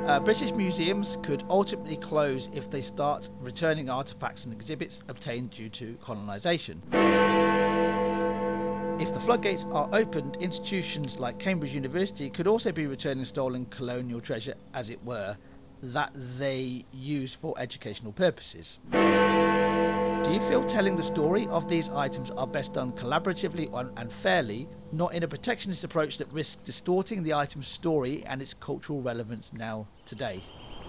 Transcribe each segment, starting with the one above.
British museums could ultimately close if they start returning artefacts and exhibits obtained due to colonisation. If the floodgates are opened, institutions like Cambridge University could also be returning stolen colonial treasure, as it were, that they use for educational purposes. Do you feel telling the story of these items are best done collaboratively and fairly, not in a protectionist approach that risks distorting the item's story and its cultural relevance now today?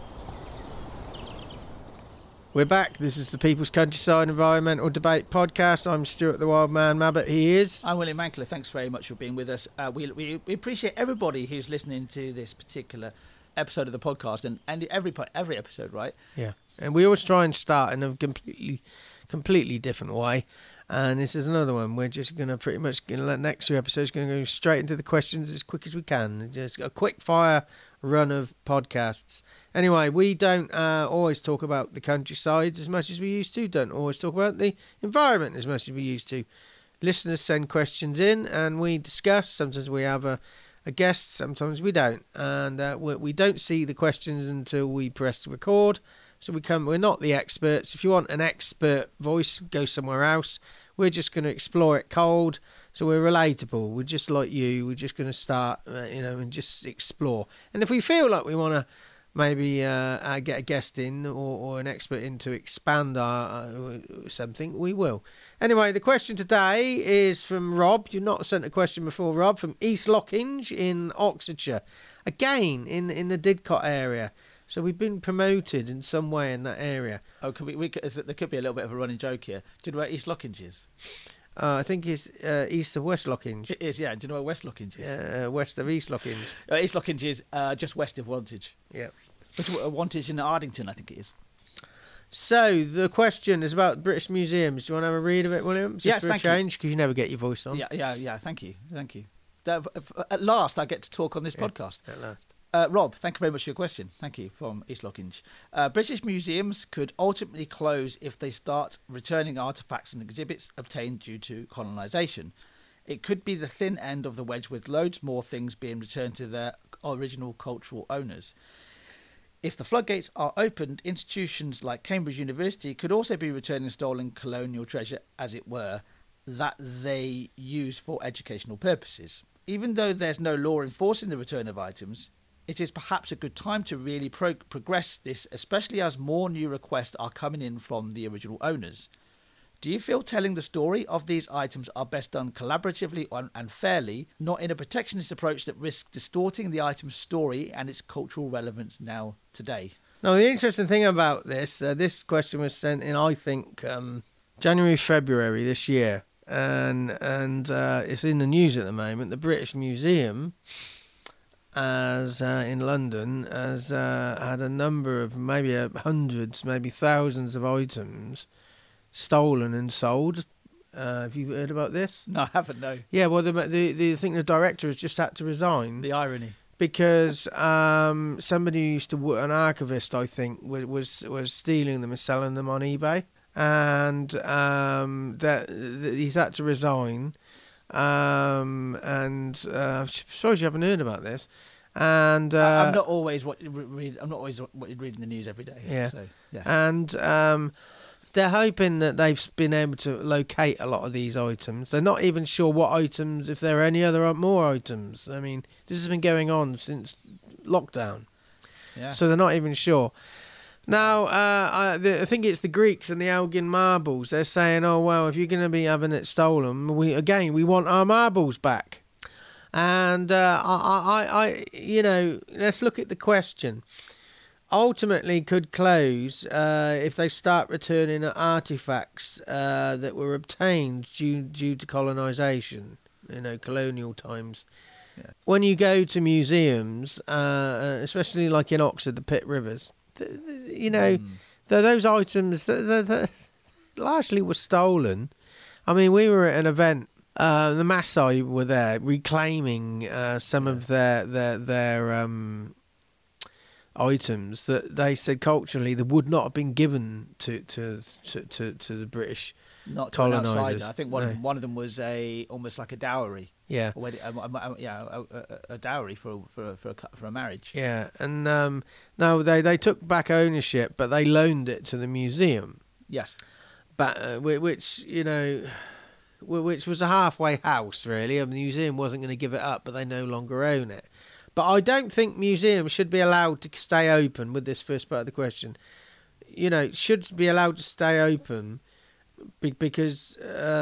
We're back. This is the People's Countryside Environmental Debate Podcast. I'm Stuart the Wild Man Mabbott. He is. I'm William Mankler. Thanks very much for being with us. We appreciate everybody who's listening to this particular episode of the podcast and every episode, right? Yeah. And we always try and start in a completely different way. And this is another one. We're just going to pretty much, the next few episodes, going to go straight into the questions as quick as we can. Just a quick fire run of podcasts. Anyway, we don't always talk about the countryside as much as we used to. Don't always talk about the environment as much as we used to. Listeners send questions in and we discuss. Sometimes we have a guest, sometimes we don't. And we don't see the questions until we press record. So we're not the experts. If you want an expert voice, go somewhere else. We're just going to explore it cold. So we're relatable. We're just like you. We're just going to start, and just explore. And if we feel like we want to maybe get a guest in or an expert in to expand our something, we will. Anyway, the question today is from Rob. You've not sent a question before, Rob, from East Lockinge in Oxfordshire. Again, in the Didcot area. So we've been promoted in some way in that area. Oh, there could be a little bit of a running joke here. Do you know where East Lockinge is? I think it's east of West Lockinge. It is, yeah. Do you know where West Lockinge is? West of East Lockinge. East Lockinge is just west of Wantage. Yeah. Wantage in Ardington, I think it is. So the question is about British museums. Do you want to have a read of it, William? Yes, thank you. Change, because you never get your voice on. Yeah. Thank you. At last, I get to talk on this podcast. At last. Rob, thank you very much for your question. Thank you, from East Lockinge. British museums could ultimately close if they start returning artefacts and exhibits obtained due to colonisation. It could be the thin end of the wedge, with loads more things being returned to their original cultural owners. If the floodgates are opened, institutions like Cambridge University could also be returning stolen colonial treasure, as it were, that they use for educational purposes. Even though there's no law enforcing the return of items, it is perhaps a good time to really progress this, especially as more new requests are coming in from the original owners. Do you feel telling the story of these items are best done collaboratively and fairly, not in a protectionist approach that risks distorting the item's story and its cultural relevance now today? Now, the interesting thing about this question was sent in, I think, January, February this year. And it's in the news at the moment. The British Museum, as in London, has had a number of maybe hundreds, maybe thousands of items stolen and sold. Have you heard about this? No, I haven't. No. Yeah, well, I think the director has just had to resign. The irony. Because somebody who used to work, an archivist, I think, was stealing them and selling them on eBay. And that he's had to resign, and sorry you haven't heard about this. And I'm not always what you read. I'm not always what you read in the news every day. Yeah. So, yes. And they're hoping that they've been able to locate a lot of these items. They're not even sure what items, if there are any other more items. I mean, this has been going on since lockdown. Yeah. So they're not even sure. Now, I think it's the Greeks and the Elgin marbles. They're saying, oh, well, if you're going to be having it stolen, we want our marbles back. And, let's look at the question. Ultimately could close if they start returning artefacts that were obtained due to colonisation, colonial times. Yeah. When you go to museums, especially like in Oxford, the Pitt Rivers, those items that largely were stolen. I mean, we were at an event. The Maasai were there reclaiming some of their items that they said culturally that would not have been given to the British not to an colonisers. outsider. I think one of them was almost like a dowry. Yeah. A wedding, a dowry for a marriage. Yeah, and no, they took back ownership, but they loaned it to the museum. Yes. But which which was a halfway house, really. The museum wasn't going to give it up, but they no longer own it. But I don't think museums should be allowed to stay open with this first part of the question. Should be allowed to stay open because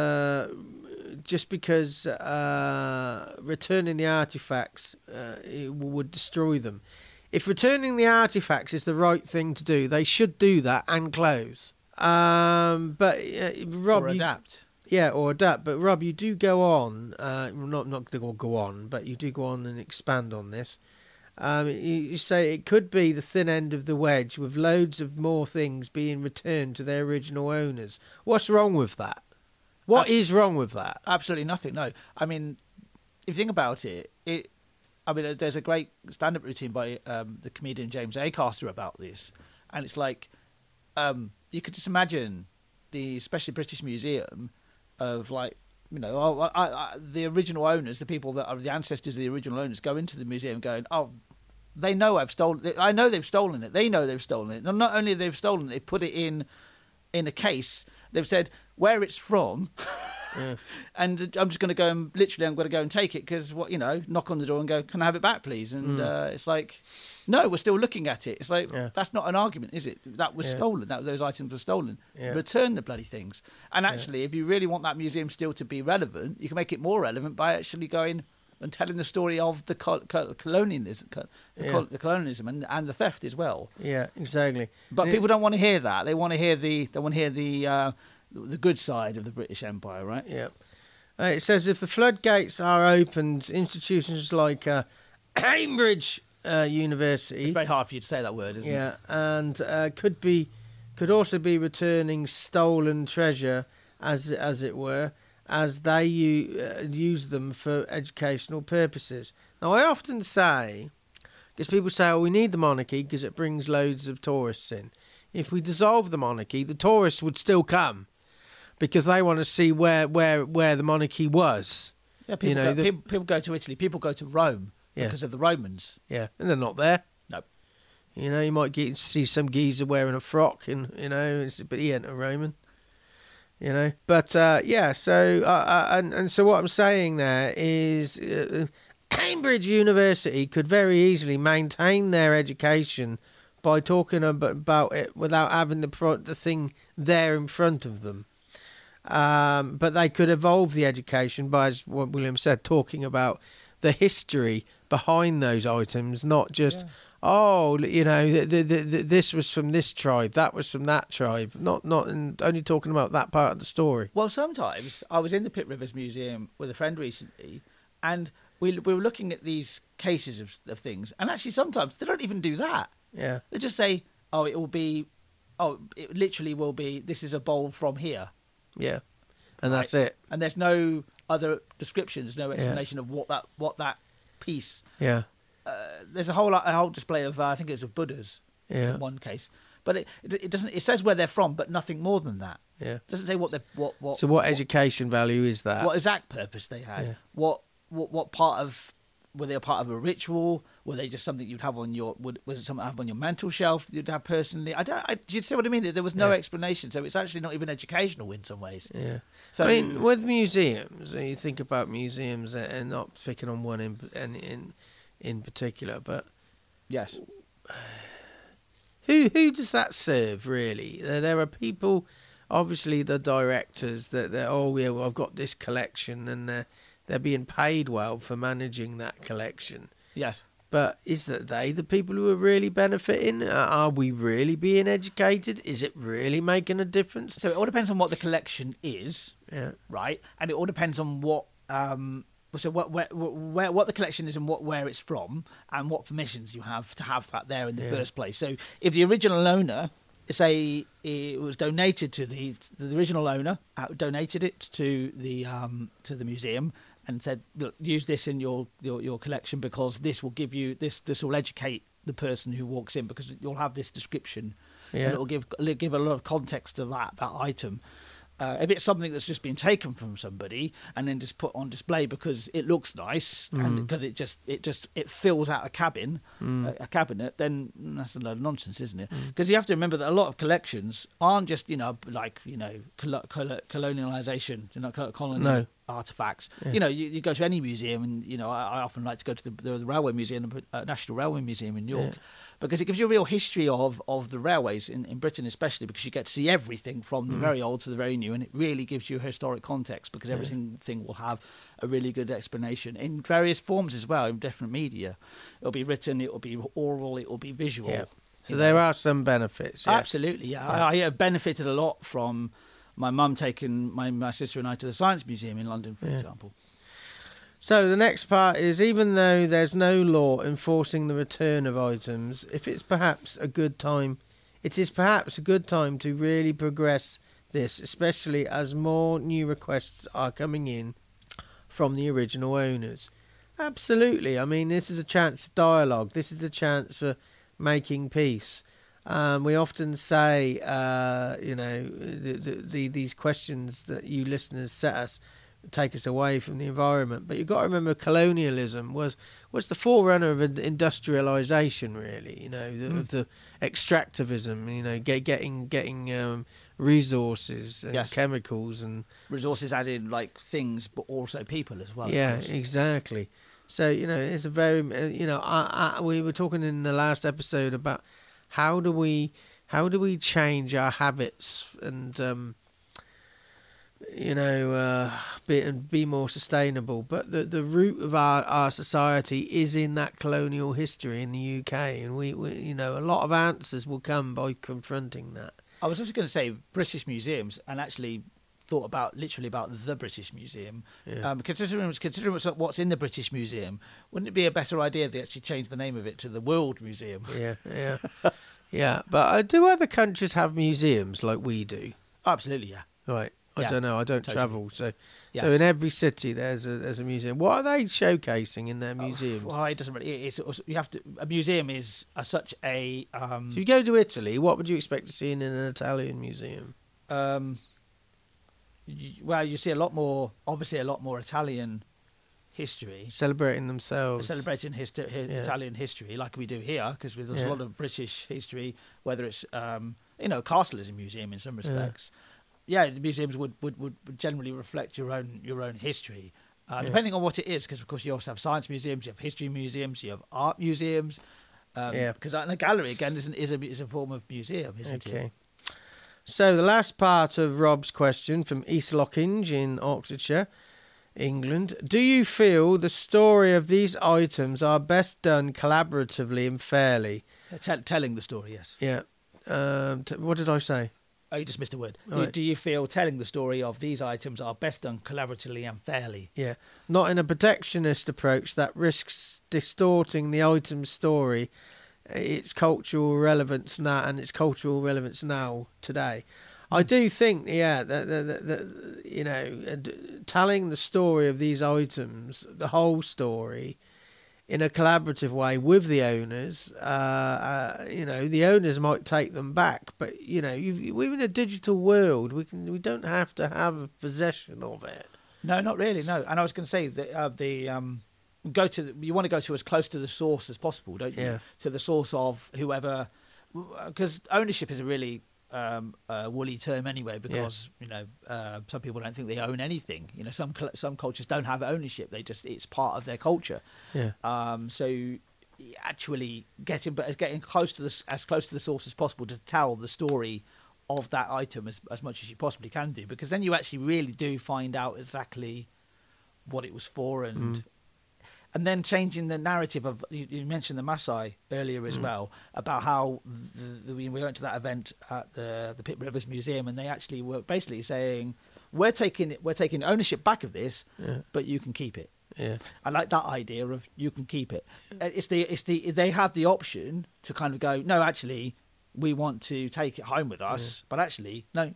just because returning the artifacts it would destroy them. If returning the artifacts is the right thing to do, they should do that and close. But Rob, or adapt. Or adapt. But Rob, you do go on, not go on, but you do go on and expand on this. You say it could be the thin end of the wedge, with loads of more things being returned to their original owners. What's wrong with that? What is wrong with that? Absolutely nothing. No, I mean, if you think about it, there's a great stand-up routine by the comedian James Acaster about this, and it's like you could just imagine especially British Museum, of like, the original owners, the people that are the ancestors of the original owners, go into the museum going, oh, they know I've stolen it. I know they've stolen it. They know they've stolen it. And not only have they stolen it, they put it in a case. They've said where it's from. Yeah. And I'm just going to go and I'm going to go and take it because knock on the door and go, can I have it back, please? And it's like, no, we're still looking at it. It's like, that's not an argument, is it? That was stolen. Those items were stolen. Yeah. Return the bloody things. And actually, if you really want that museum still to be relevant, you can make it more relevant by actually going and telling the story of the colonialism, the colonialism and the theft as well. Yeah, exactly. But people don't want to hear that. They want to hear the good side of the British Empire, right? Yeah. It says if the floodgates are opened, institutions like Cambridge University. It's very hard for you to say that word, isn't it? Yeah, and could also be returning stolen treasure, as it were, as they use them for educational purposes. Now, I often say, because people say, we need the monarchy because it brings loads of tourists in. If we dissolve the monarchy, the tourists would still come because they want to see where the monarchy was. Yeah, people go to Italy. People go to Rome because of the Romans. Yeah, and they're not there. No. You might see some geezer wearing a frock, but he ain't a Roman. But so so what I'm saying there is Cambridge University could very easily maintain their education by talking about it without having the thing there in front of them. But they could evolve the education by, as what William said, talking about the history behind those items, not just this was from this tribe, that was from that tribe, not only talking about that part of the story. Well, sometimes I was in the Pitt Rivers Museum with a friend recently, and we were looking at these cases of things, and actually sometimes they don't even do that. Yeah, they just say, it literally will be, this is a bowl from here. Yeah, and that's it. And there's no other descriptions, no explanation of what that piece. Yeah. There's a whole display of I think it's of Buddhas in one case, but it doesn't. It says where they're from, but nothing more than that. Yeah. It doesn't say what. So what education value is that? What exact purpose they had? Yeah. What part of? Were they a part of a ritual? Were they just something you'd have on your? Was it something you have on your mantel shelf you'd have personally? Do you see what I mean? There was no explanation, so it's actually not even educational in some ways. Yeah. So I mean, with museums, you think about museums and not picking on one in particular, but yes, who does that serve really? There are people, obviously the directors that I've got this collection, and they're being paid well for managing that collection. Yes, but is that the people who are really benefiting? Are we really being educated? Is it really making a difference? So it all depends on what the collection is, right? And it all depends on what. So what the collection is and where it's from, and what permissions you have to have that there in the first place. So if the original owner, say it was donated to the original owner, donated it to the museum and said, look, use this in your collection because this will give you this will educate the person who walks in because you'll have this description and it will give a lot of context to that item. If it's something that's just been taken from somebody and then just put on display because it looks nice and because it fills out a cabinet, then that's a load of nonsense, isn't it? Because you have to remember that a lot of collections aren't just colonialization, colonial artifacts. Yeah. You go to any museum, and I often like to go to the Railway Museum, National Railway Museum in York. Yeah. Because it gives you a real history of the railways in Britain, especially because you get to see everything from the very old to the very new, and it really gives you a historic context because everything will have a really good explanation in various forms as well, in different media. It'll be written, it'll be oral, it'll be visual. Yeah. So there are some benefits. Yeah. Absolutely, yeah. I have benefited a lot from my mum taking my sister and I to the Science Museum in London, for example. So the next part is, even though there's no law enforcing the return of items, it is perhaps a good time to really progress this, especially as more new requests are coming in from the original owners. Absolutely. I mean, this is a chance for dialogue. This is a chance for making peace. We often say, these questions that you listeners set us take us away from the environment, but you've got to remember colonialism was the forerunner of industrialization, really, of the extractivism, getting resources and chemicals and resources added, like things, but also people as well. Yeah, exactly. So it's a very we were talking in the last episode about how do we change our habits and be more sustainable. But the root of our society is in that colonial history in the UK, and we a lot of answers will come by confronting that. I was also going to say British museums, and actually thought about the British Museum. Yeah. Considering what's in the British Museum, wouldn't it be a better idea if they actually changed the name of it to the World Museum? Yeah. Yeah, but do other countries have museums like we do? Absolutely, yeah. Right. I don't know. I don't totally. travel, so Yes. so in every city there's a museum. What are they showcasing in their museums? Well, it doesn't really. You have to. A museum is such a. If you go to Italy, what would you expect to see in an Italian museum? You see a lot more Italian history. Celebrating themselves. Celebrating Italian history, like we do here, because there's a lot of British history, whether it's, Castle is a museum in some respects. Yeah, the museums would generally reflect your own history, depending on what it is, because, of course, you also have science museums, you have history museums, you have art museums. Because a gallery, again, is a form of museum, isn't it? So the last part of Rob's question from East Lockinge in Oxfordshire, England. Do you feel the story of these items are best done collaboratively and fairly? Telling the story, yes. Yeah. What did I say? Oh, you just missed a word. Right. Do you feel telling the story of these items are best done collaboratively and fairly? Yeah. Not in a protectionist approach that risks distorting the item's story, its cultural relevance now today. I do think, telling the story of these items, the whole story, in a collaborative way with the owners, the owners might take them back, but we're in a digital world. We don't have to have possession of it. No, not really. No, and I was going to say that you want to go to as close to the source as possible, don't you? Yeah. To the source of whoever, because ownership is a really woolly term anyway, because some people don't think they own anything. Some cultures don't have ownership; it's part of their culture. Yeah. So actually getting close to as close to the source as possible to tell the story of that item as much as you possibly can do, because then you actually really do find out exactly what it was for, and then changing the narrative of, you mentioned the Maasai earlier as well, about how we went to that event at the Pitt Rivers Museum, and they actually were basically saying, we're taking ownership back of this, but you can keep it. Yeah. I like that idea of you can keep it. They have the option to kind of go, no, actually we want to take it home with us, but actually no,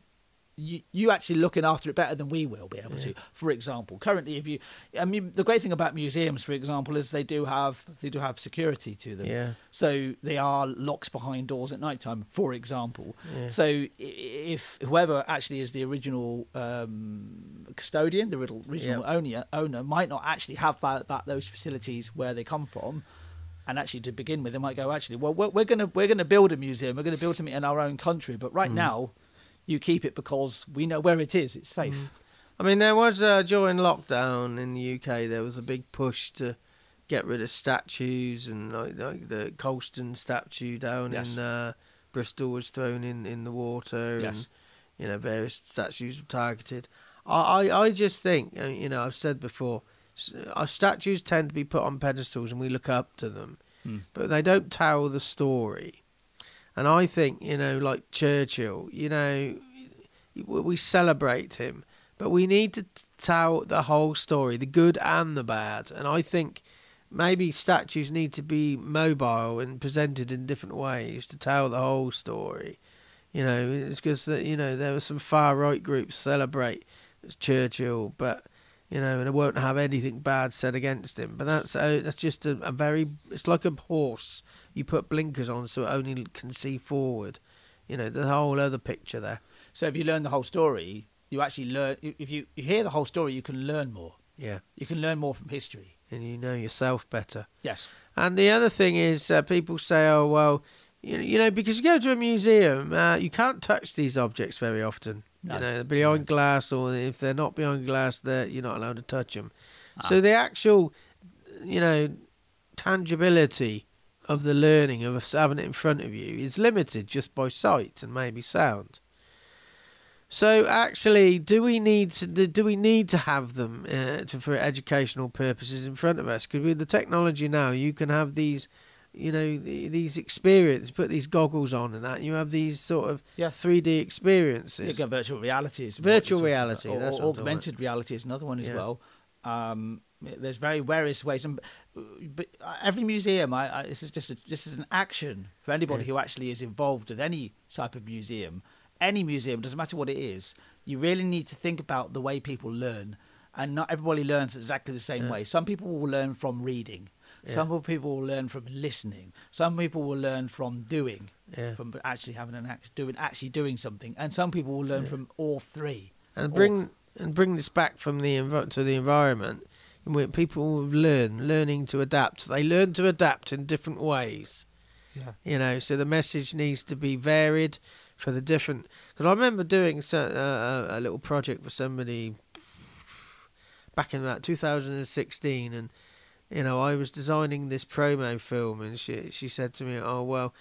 you actually looking after it better than we will be able to. For example, currently, the great thing about museums, for example, is they do have security to them. Yeah. So they are locks behind doors at night time, for example. Yeah. So if whoever actually is the original custodian, the original owner might not actually have those facilities where they come from. And actually, to begin with, they might go, actually, well, we're gonna build a museum. We're gonna build something in our own country, but right now, you keep it because we know where it is. It's safe. I mean, there was during lockdown in the UK, there was a big push to get rid of statues, and like the Colston statue down in Bristol was thrown in the water, and various statues were targeted. I just think, I've said before, our statues tend to be put on pedestals and we look up to them, but they don't tell the story. And I think, like Churchill, we celebrate him, but we need to tell the whole story, the good and the bad. And I think maybe statues need to be mobile and presented in different ways to tell the whole story. It's because, there were some far-right groups celebrate Churchill, but and it won't have anything bad said against him. But that's just a very... It's like a horse. You put blinkers on so it only can see forward. The whole other picture there. So if you learn the whole story, you actually learn... If you hear the whole story, you can learn more. Yeah. You can learn more from history. And you know yourself better. Yes. And the other thing is people say, oh, well, because you go to a museum, you can't touch these objects very often. No. They're behind glass, or if they're not behind glass, you're not allowed to touch them. So the actual, tangibility of the learning of having it in front of you is limited just by sight and maybe sound. So actually, do we need to have them for educational purposes in front of us? Because with the technology now, you can have these. These experiences, put these goggles on and that, you have these sort of 3D experiences. You get virtual reality. Virtual reality. Or augmented reality is another one as well. There's various ways. But every museum, this is an action for anybody who actually is involved with any type of museum. Any museum, doesn't matter what it is, you really need to think about the way people learn. And not everybody learns exactly the same way. Some people will learn from reading. Yeah. Some people will learn from listening. Some people will learn from doing, from actually having doing something. And some people will learn from all three. And bring this back from to the environment. Where people learning to adapt. They learn to adapt in different ways. Yeah. So the message needs to be varied for the different. Because I remember doing a little project for somebody back in about 2016, and I was designing this promo film, and she said to me, "Oh well,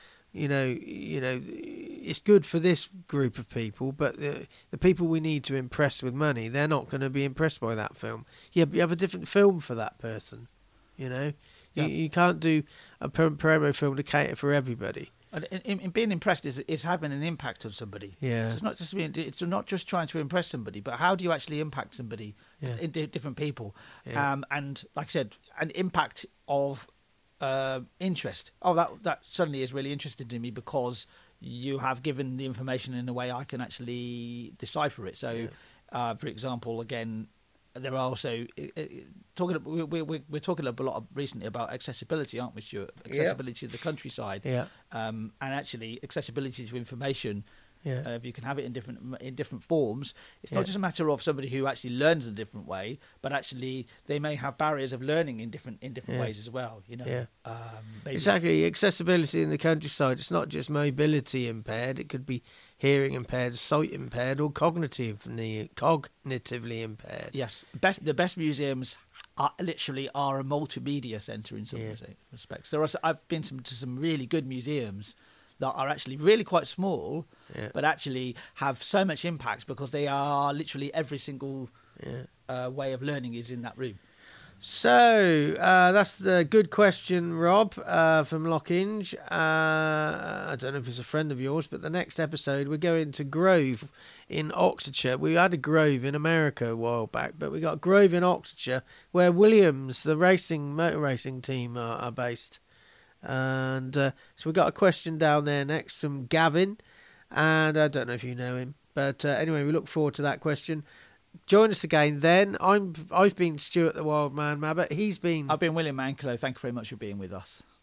it's good for this group of people, but the people we need to impress with money, they're not going to be impressed by that film. Yeah, but you have a different film for that person. You can't do a promo film to cater for everybody." And in being impressed is having an impact on somebody. Yeah. So it's not just trying to impress somebody, but how do you actually impact somebody in different people? Yeah. And like I said, an impact of interest. Oh, that suddenly is really interesting to me because you have given the information in a way I can actually decipher it. So, for example, again, there are also we're talking a lot recently about accessibility, aren't we, Stuart? Accessibility to the countryside, and actually accessibility to information. If you can have it in different forms, it's not just a matter of somebody who actually learns in a different way, but actually they may have barriers of learning in different ways as well. Exactly, accessibility in the countryside. It's not just mobility impaired; it could be hearing impaired, sight impaired, or cognitively impaired. Yes, the best museums are a multimedia centre in some respects. I've been to some really good museums that are actually really quite small, but actually have so much impact because they are literally every single way of learning is in that room. So that's the good question, Rob, from Lockinge. I don't know if it's a friend of yours, but the next episode we're going to Grove in Oxfordshire. We had a Grove in America a while back, but we got Grove in Oxfordshire where Williams, the motor racing team, are based. And so we got a question down there next from Gavin, and I don't know if you know him. But anyway, we look forward to that question. Join us again then. I've been Stuart the Wild Man Mabbott. He's been... I've been William Manklow. Thank you very much for being with us.